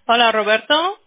Hola, Roberto.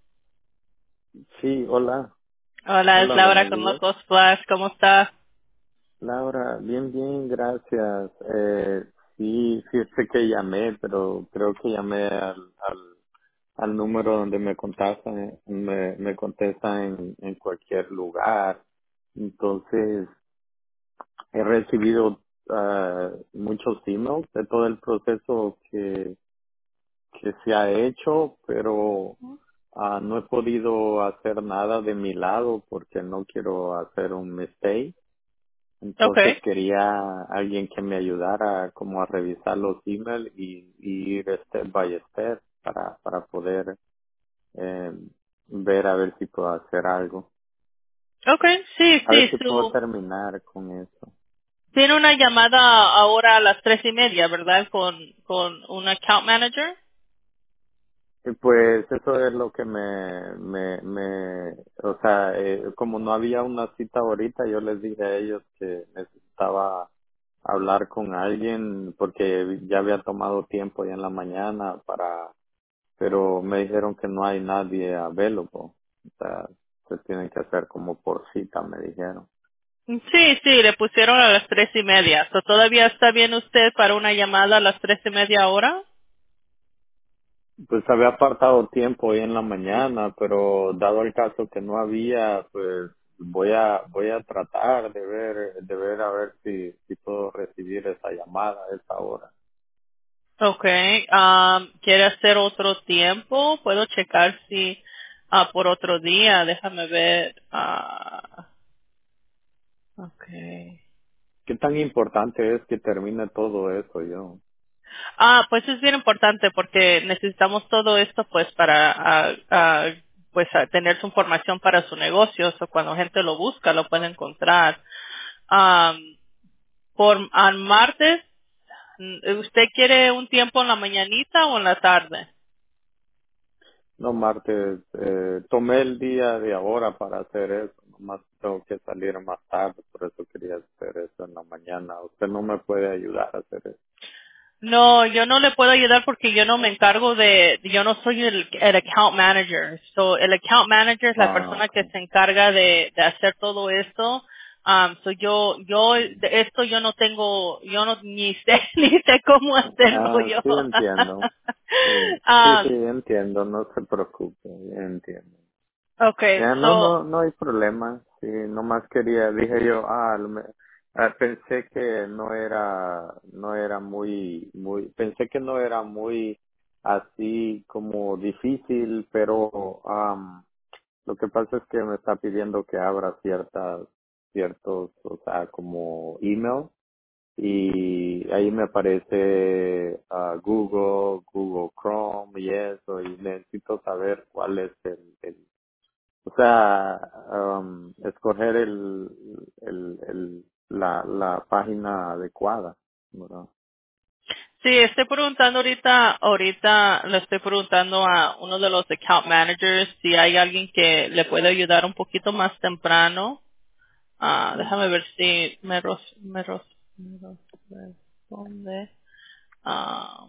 Sí, hola. Hola, es Hola, Laura buenos con días. Locos Plus. ¿Cómo está? Laura, bien, bien, gracias. Sí, sí sé que llamé, pero creo que llamé al número donde me contestan, me contestan en cualquier lugar. Entonces, he recibido muchos emails de todo el proceso que se ha hecho, pero no he podido hacer nada de mi lado porque no quiero hacer un mistake. Entonces Okay. quería alguien que me ayudara como a revisar los emails y ir step by step para poder eh, ver a ver si puedo hacer algo. Okay, sí, A ver sí. si puedo terminar con eso. Tiene una llamada ahora a las 3:30, ¿verdad? Con un account manager. Y pues eso es lo que o sea, como no había una cita ahorita, yo les dije a ellos que necesitaba hablar con alguien porque ya había tomado tiempo ya en la mañana pero me dijeron que no hay nadie available. O sea, se tienen que hacer como por cita, me dijeron. Sí, sí, le pusieron a las 3:30. So, ¿todavía está bien usted para una llamada a las 3:30 ahora? Pues había apartado tiempo hoy en la mañana, pero dado el caso que no había, pues voy a tratar de ver a ver si puedo recibir esa llamada a esa hora. Okay. ¿Quiere hacer otro tiempo? Puedo checar si por otro día. Déjame ver. Okay. ¿Qué tan importante es que termine todo eso yo? Pues es bien importante porque necesitamos todo esto pues para pues tener su información para su negocio, o cuando gente lo busca lo puede encontrar. Am, por al martes, ¿usted quiere un tiempo en la mañanita o en la tarde? No, martes, tomé el día de ahora para hacer eso, nomás tengo que salir más tarde, por eso quería hacer eso en la mañana. Usted no me puede ayudar a hacer eso. No, yo no le puedo ayudar porque yo no me encargo yo no soy el account manager. So, el account manager es la Ah, persona que okay. se encarga de hacer todo esto. De esto yo no tengo, yo no ni sé, ni sé cómo hacerlo Ah, yo. sí entiendo. Sí, sí, sí, um, entiendo, no se preocupe, entiendo. okay, Ya, no, so, no, no hay problema. Sí, nomás quería, dije yo, pensé que no era pensé que no era muy así como difícil, pero lo que pasa es que me está pidiendo que abra ciertos, o sea, como email y ahí me aparece Google Chrome y eso y necesito saber cuál es o sea, escoger la página adecuada, ¿verdad? sí, estoy preguntando ahorita le estoy preguntando a uno de los account managers si hay alguien que le puede ayudar un poquito más temprano. Mm. Déjame ver si me responde. Ah,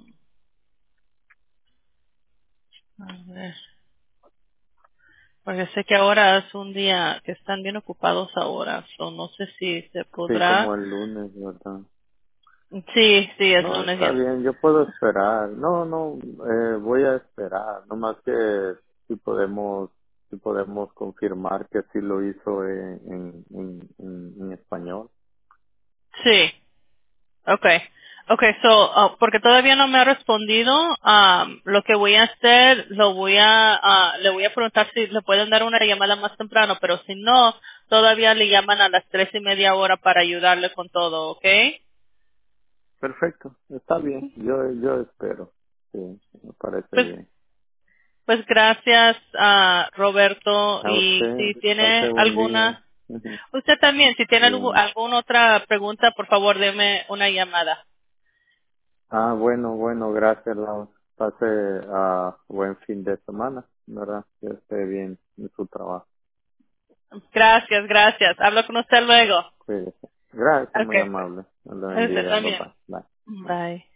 a ver, porque sé que ahora es un día que están bien ocupados ahora, so no sé si se Sí, como podrá. el lunes, ¿verdad? Sí, sí, es No, lunes está ya. bien, yo puedo esperar. No, no, voy a esperar. No más que si podemos confirmar que sí lo hizo en español. Sí, okay. Okay, so, porque todavía no me ha respondido, lo que voy a hacer, le voy a preguntar si le pueden dar una llamada más temprano, pero si no, todavía le llaman a las 3:30 hora para ayudarle con todo, ¿ok? Perfecto, está bien. Yo espero. Sí, me parece Pues bien. Pues gracias a Roberto A y usted, si tiene pase buen día. alguna, usted también, si tiene Sí. alguna otra pregunta, por favor deme una llamada. Bueno, bueno, gracias, Lau. Pase buen fin de semana, ¿verdad? Que esté bien en su trabajo. Gracias, gracias. Hablo con usted luego. Cuídese. Gracias, muy Okay, pues. amable. Dios lo Usted bendiga. Bye también. bye. Bye. Bye. Bye.